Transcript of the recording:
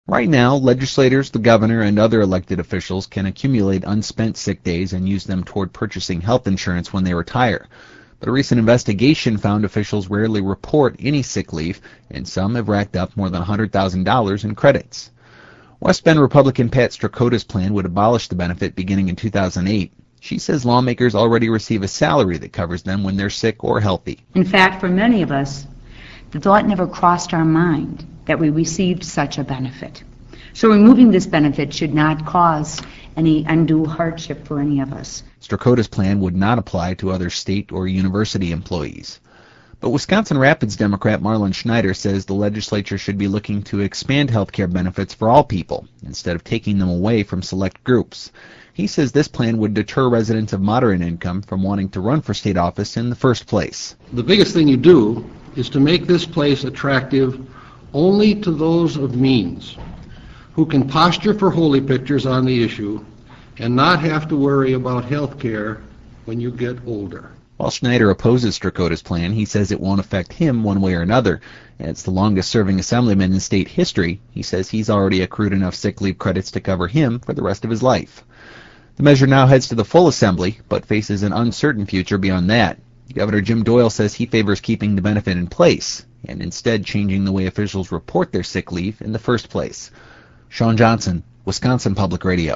Right now, legislators, the governor, and other elected officials can accumulate unspent sick days and use them toward purchasing health insurance when they retire. But a recent investigation found officials rarely report any sick leave, and some have racked up more than $100,000 in credits. West Bend Republican Pat Strakota's plan would abolish the benefit beginning in 2008. She says lawmakers already receive a salary that covers them when they're sick or healthy. In fact, for many of us, the thought never crossed our mind that we received such a benefit. So removing this benefit should not cause any undue hardship for any of us. Strakota's plan would not apply to other state or university employees. But Wisconsin Rapids Democrat Marlon Schneider says the legislature should be looking to expand health care benefits for all people, instead of taking them away from select groups. He says this plan would deter residents of moderate income from wanting to run for state office in the first place. The biggest thing you do is to make this place attractive only to those of means, who can posture for holy pictures on the issue and not have to worry about health care when you get older. While Schneider opposes Strakota's plan, he says it won't affect him one way or another. As the longest-serving assemblyman in state history, he says he's already accrued enough sick leave credits to cover him for the rest of his life. The measure now heads to the full assembly, but faces an uncertain future beyond that. Governor Jim Doyle says he favors keeping the benefit in place, and instead changing the way officials report their sick leave in the first place. Sean Johnson, Wisconsin Public Radio.